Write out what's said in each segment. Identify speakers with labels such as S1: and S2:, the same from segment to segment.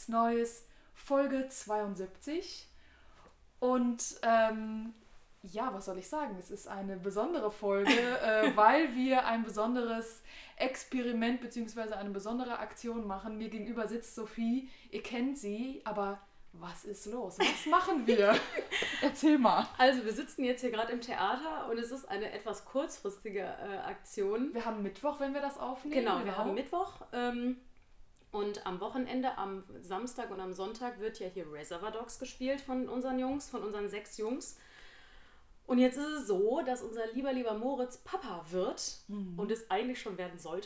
S1: nichts Neues, Folge 72. Und ja, was soll ich sagen? Es ist eine besondere Folge, weil wir ein besonderes Experiment bzw. eine besondere Aktion machen. Mir gegenüber sitzt Sophie, ihr kennt sie, aber was ist los? Was machen wir? Erzähl mal.
S2: Also wir sitzen jetzt hier gerade im Theater und es ist eine etwas kurzfristige Aktion.
S1: Wir haben Mittwoch, wenn wir das aufnehmen.
S2: Genau, wir haben Mittwoch und am Wochenende, am Samstag und am Sonntag wird ja hier Reservoir Dogs gespielt von unseren Jungs, von unseren 6 Jungs. Und jetzt ist es so, dass unser lieber Moritz Papa wird und es eigentlich schon werden sollte.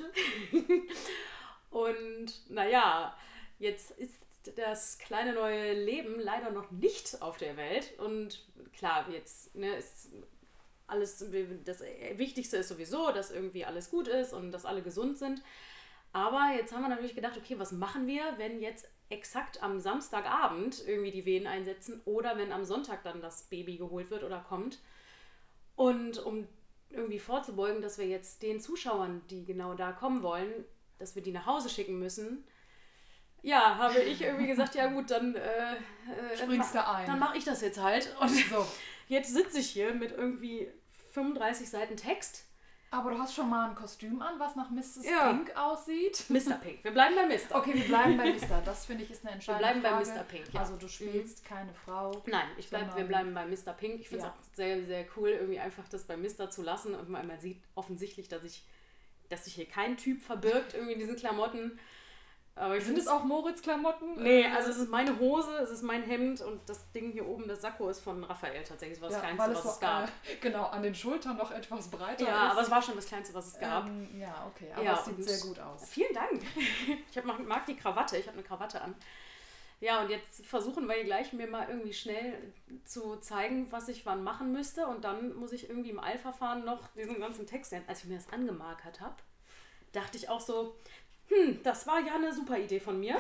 S2: Und naja, jetzt ist das kleine neue Leben leider noch nicht auf der Welt. Und klar, jetzt ist alles, das Wichtigste ist sowieso, dass irgendwie alles gut ist und dass alle gesund sind. Aber jetzt haben wir natürlich gedacht, okay, was machen wir, wenn jetzt exakt am Samstagabend irgendwie die Wehen einsetzen oder wenn am Sonntag dann das Baby geholt wird oder kommt. Und um irgendwie vorzubeugen, dass wir jetzt den Zuschauern, die genau da kommen wollen, dass wir die nach Hause schicken müssen, ja, habe ich irgendwie gesagt, ja gut, dann
S1: springst du ein.
S2: Dann mache ich das jetzt halt. Und
S1: so.
S2: Jetzt sitze ich hier mit irgendwie 35 Seiten Text.
S1: Aber du hast schon mal ein Kostüm an, was nach Mrs. Pink aussieht.
S2: Mr. Pink. Wir bleiben bei Mr.
S1: Okay, wir bleiben bei Mr. Das finde ich ist eine entscheidende Frage.
S2: Wir bleiben bei Mr. Pink, ja.
S1: Also du spielst keine Frau.
S2: Nein, wir bleiben bei Mr. Pink. Ich finde es auch sehr, sehr cool, irgendwie einfach das bei Mr. zu lassen. Und man sieht offensichtlich, dass sich hier kein Typ verbirgt, irgendwie in diesen Klamotten. Aber ich
S1: Sind es auch Moritz-Klamotten?
S2: Nee, also es ist meine Hose, es ist mein Hemd und das Ding hier oben, das Sakko ist von Raphael tatsächlich. Das war das Kleinste, was es gab.
S1: Genau, an den Schultern noch etwas breiter ist.
S2: Ja, aber es war schon das Kleinste, was es gab.
S1: Ja, okay, aber es sieht sehr gut aus.
S2: Vielen Dank. Ich mag die Krawatte, ich habe eine Krawatte an. Ja, und jetzt versuchen wir hier gleich mir mal irgendwie schnell zu zeigen, was ich wann machen müsste. Und dann muss ich irgendwie im Eilverfahren noch diesen ganzen Text, als ich mir das angemarkert habe, dachte ich auch so, das war ja eine super Idee von mir.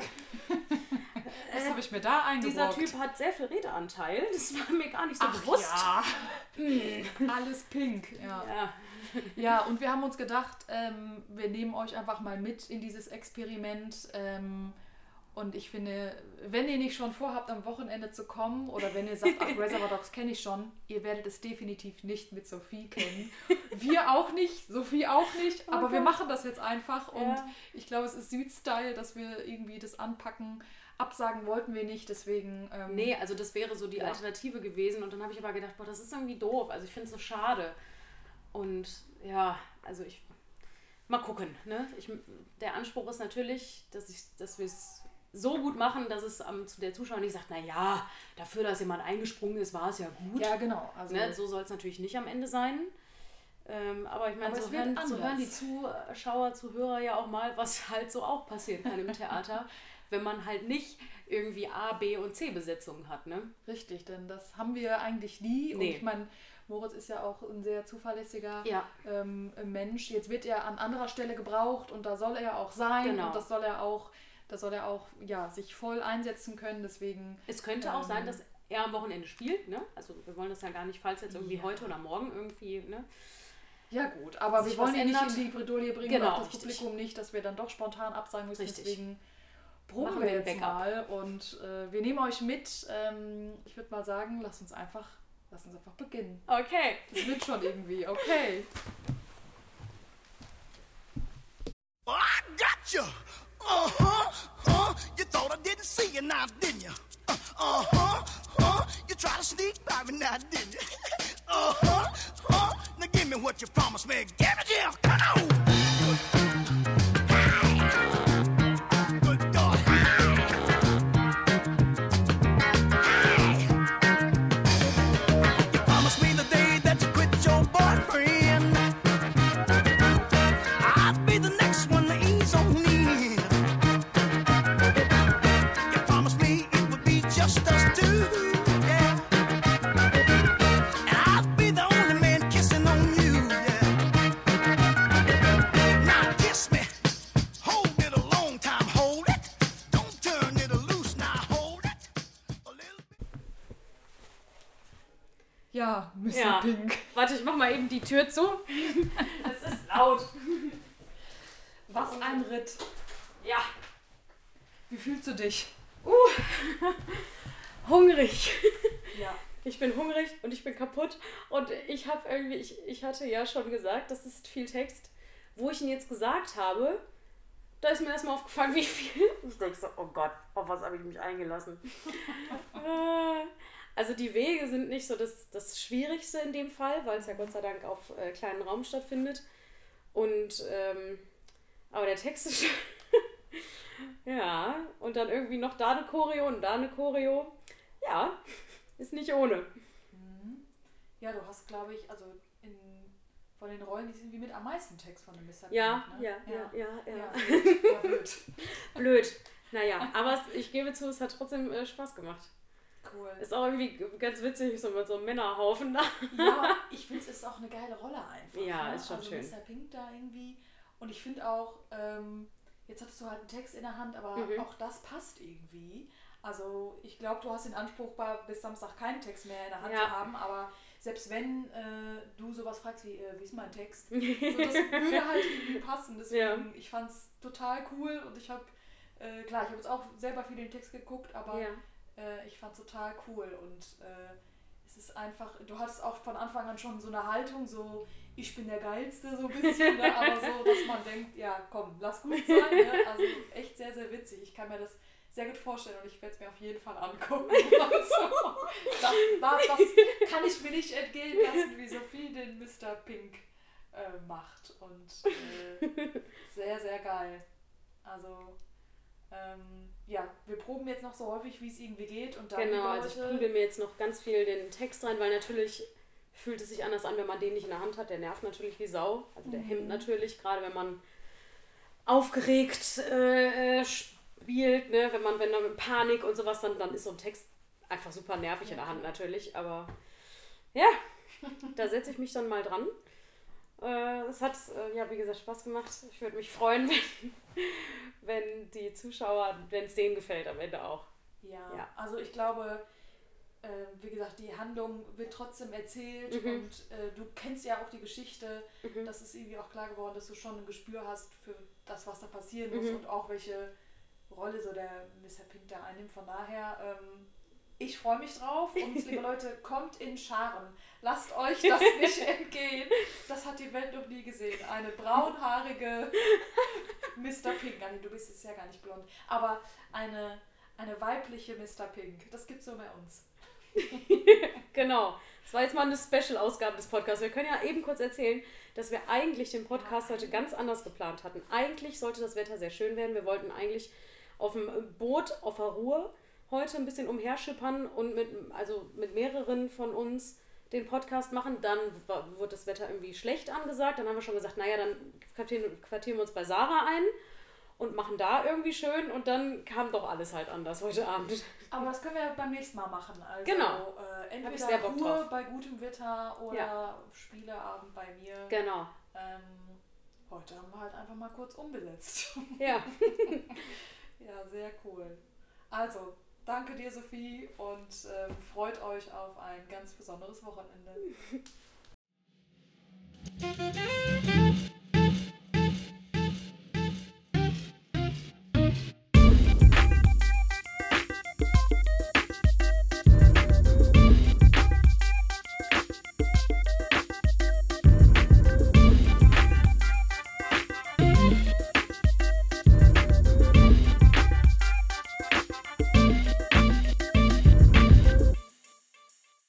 S1: Was habe ich mir da eingebrockt?
S2: Dieser Typ hat sehr viel Redeanteil. Das war mir gar nicht so bewusst.
S1: Ja. Alles pink. Ja, und wir haben uns gedacht, wir nehmen euch einfach mal mit in dieses Experiment. Und ich finde, wenn ihr nicht schon vorhabt, am Wochenende zu kommen oder wenn ihr sagt, ach, Reservoir Dogs kenne ich schon, ihr werdet es definitiv nicht mit Sophie kennen. Wir auch nicht, Sophie auch nicht, aber wir machen das jetzt einfach und ich glaube, es ist Süd-Style, dass wir irgendwie das anpacken. Absagen wollten wir nicht, deswegen...
S2: nee, also das wäre so die Alternative gewesen und dann habe ich aber gedacht, boah, das ist irgendwie doof, also ich finde es so schade. Und ja, also mal gucken, ne? Der Anspruch ist natürlich, dass wir es so gut machen, dass es der Zuschauer nicht sagt, naja, dafür, dass jemand eingesprungen ist, war es ja gut.
S1: Ja, genau. Also
S2: ne? So soll es natürlich nicht am Ende sein. Aber ich meine, so hören die Zuschauer, Zuhörer ja auch mal, was halt so auch passieren kann im Theater, wenn man halt nicht irgendwie A, B und C Besetzungen hat, ne?
S1: Richtig, denn das haben wir eigentlich nie. Nee. Und ich meine, Moritz ist ja auch ein sehr zuverlässiger Mensch. Jetzt wird er an anderer Stelle gebraucht und da soll er auch sein. Genau. Und das soll er auch sich voll einsetzen können. Deswegen.
S2: Es könnte auch sein, dass er am Wochenende spielt, ne? Also wir wollen das ja gar nicht, falls jetzt irgendwie heute oder morgen irgendwie, ne?
S1: Ja gut, aber wir wollen ihn nicht in die Bredouille bringen,
S2: genau,
S1: das Publikum nicht, dass wir dann doch spontan absagen müssen. Richtig. Deswegen proben wir jetzt mal und wir nehmen euch mit. Ich würde mal sagen, lasst uns einfach beginnen.
S2: Okay.
S1: Das wird schon irgendwie, okay.
S3: Oh, I got you. You thought I didn't see you now, didn't you? You tried to sneak by me now, didn't you? Now give me what you promised me. Give it here, come on. Good God. You promised me the day that you quit your boyfriend, I'd be the next one to ease on in. You promised me it would be just us two, yeah. And I'd be the only man kissing on you, yeah. Now kiss me, hold it a long time, hold it. Don't turn it loose, now hold it a little bit.
S1: Ja, Mr. Pink.
S2: Warte, ich mach mal eben die Tür zu. Es ist laut.
S1: Was ein Ritt.
S2: Ja.
S1: Wie fühlst du dich?
S2: Hungrig.
S1: Ja.
S2: Ich bin hungrig und ich bin kaputt und ich habe irgendwie, ich hatte ja schon gesagt, das ist viel Text. Wo ich ihn jetzt gesagt habe, da ist mir erstmal aufgefallen, wie viel. Ich denke so, oh Gott, auf was habe ich mich eingelassen? Also die Wege sind nicht so das Schwierigste in dem Fall, weil es ja Gott sei Dank auf kleinen Raum stattfindet. Und, aber der Text ist ja, und dann irgendwie noch da eine Choreo und da eine Choreo. Ja, ist nicht ohne.
S1: Ja, du hast, glaube ich, also von den Rollen, die sind wie mit am meisten Text von dem Mr.
S2: Ja,
S1: Pink, ne?
S2: ja.
S1: Blöd.
S2: Blöd. Naja, aber ich gebe zu, es hat trotzdem Spaß gemacht.
S1: Cool.
S2: Ist auch irgendwie ganz witzig, so mit so einem Männerhaufen da.
S1: Ja, ich finde, es ist auch eine geile Rolle einfach.
S2: Ja,
S1: ne?
S2: ist schon
S1: also
S2: schön.
S1: Mr. Pink da irgendwie. Und ich finde auch, jetzt hattest du halt einen Text in der Hand, aber auch das passt irgendwie. Also ich glaube, du hast den Anspruch, bis Samstag keinen Text mehr in der Hand zu haben, aber selbst wenn du sowas fragst wie ist mein Text, so, das würde halt irgendwie passen. Deswegen, ich fand es total cool und ich habe, klar, ich habe jetzt auch selber viel den Text geguckt, aber ich fand es total cool und es ist einfach, du hattest auch von Anfang an schon so eine Haltung, so ich bin der Geilste, so ein bisschen, ne? Aber so, dass man denkt, ja komm, lass gut sein, ne? Also echt sehr, sehr witzig. Ich kann mir das sehr gut vorstellen und ich werde es mir auf jeden Fall angucken. Also, das kann ich mir nicht entgehen lassen, wie Sophie den Mr. Pink macht und sehr, sehr geil. Also wir proben jetzt noch so häufig, wie es irgendwie geht und dann
S2: genau, also ich prügel mir jetzt noch ganz viel den Text rein, weil natürlich fühlt es sich anders an, wenn man den nicht in der Hand hat. Der nervt natürlich wie Sau, also der hemmt natürlich, gerade wenn man aufgeregt spielt, ne? wenn man mit Panik und sowas, dann ist so ein Text einfach super nervig in der Hand natürlich, aber ja, da setze ich mich dann mal dran. Es hat, wie gesagt, Spaß gemacht. Ich würde mich freuen, wenn die Zuschauer, wenn es denen gefällt am Ende auch.
S1: Ja, also ich glaube, wie gesagt, die Handlung wird trotzdem erzählt und du kennst ja auch die Geschichte. Das ist irgendwie auch klar geworden, dass du schon ein Gespür hast für das, was da passieren muss und auch welche Rolle so der Mr. Pink da einnimmt. Von daher, ich freue mich drauf und liebe Leute, kommt in Scharen. Lasst euch das nicht entgehen. Das hat die Welt noch nie gesehen. Eine braunhaarige Mr. Pink. Nein, du bist jetzt ja gar nicht blond. Aber eine weibliche Mr. Pink. Das gibt's nur bei uns.
S2: Genau. Das war jetzt mal eine Special-Ausgabe des Podcasts. Wir können ja eben kurz erzählen, dass wir eigentlich den Podcast heute ganz anders geplant hatten. Eigentlich sollte das Wetter sehr schön werden. Wir wollten eigentlich auf dem Boot auf der Ruhr heute ein bisschen umherschippern und mit mehreren von uns den Podcast machen. Dann wurde das Wetter irgendwie schlecht angesagt. Dann haben wir schon gesagt, naja, dann quartieren wir uns bei Sarah ein und machen da irgendwie schön. Und dann kam doch alles halt anders heute Abend.
S1: Aber das können wir beim nächsten Mal machen. Also,
S2: genau.
S1: Entweder Ruhe bei gutem Wetter oder Spieleabend bei mir.
S2: Genau.
S1: Heute haben wir halt einfach mal kurz umbesetzt.
S2: Ja.
S1: Ja, sehr cool. Also, danke dir, Sophie, und freut euch auf ein ganz besonderes Wochenende.